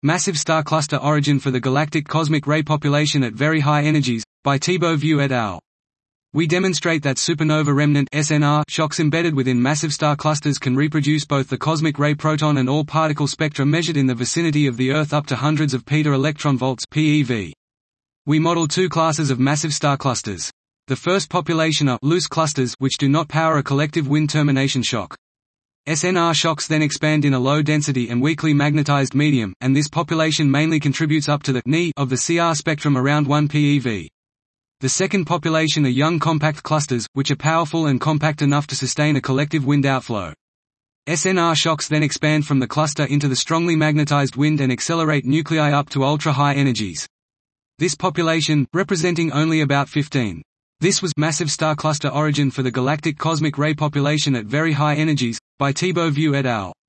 Massive Star Cluster Origin for the Galactic Cosmic Ray Population at Very High Energies, by Thibaut Vieux et al. We demonstrate that supernova remnant (SNR) shocks embedded within massive star clusters can reproduce both the cosmic ray proton and all particle spectra measured in the vicinity of the Earth up to hundreds of peta electron volts (PeV). We model two classes of massive star clusters. The first population are loose clusters which do not power a collective wind termination shock. SNR shocks then expand in a low-density and weakly magnetized medium, and this population mainly contributes up to the Ni of the CR spectrum around 1 PeV. The second population are young compact clusters, which are powerful and compact enough to sustain a collective wind outflow. SNR shocks then expand from the cluster into the strongly magnetized wind and accelerate nuclei up to ultra-high energies. This population, representing only about 15. This was Massive Star Cluster Origin for the Galactic Cosmic Ray Population at Very High Energies, by Thibaut Vieux et al.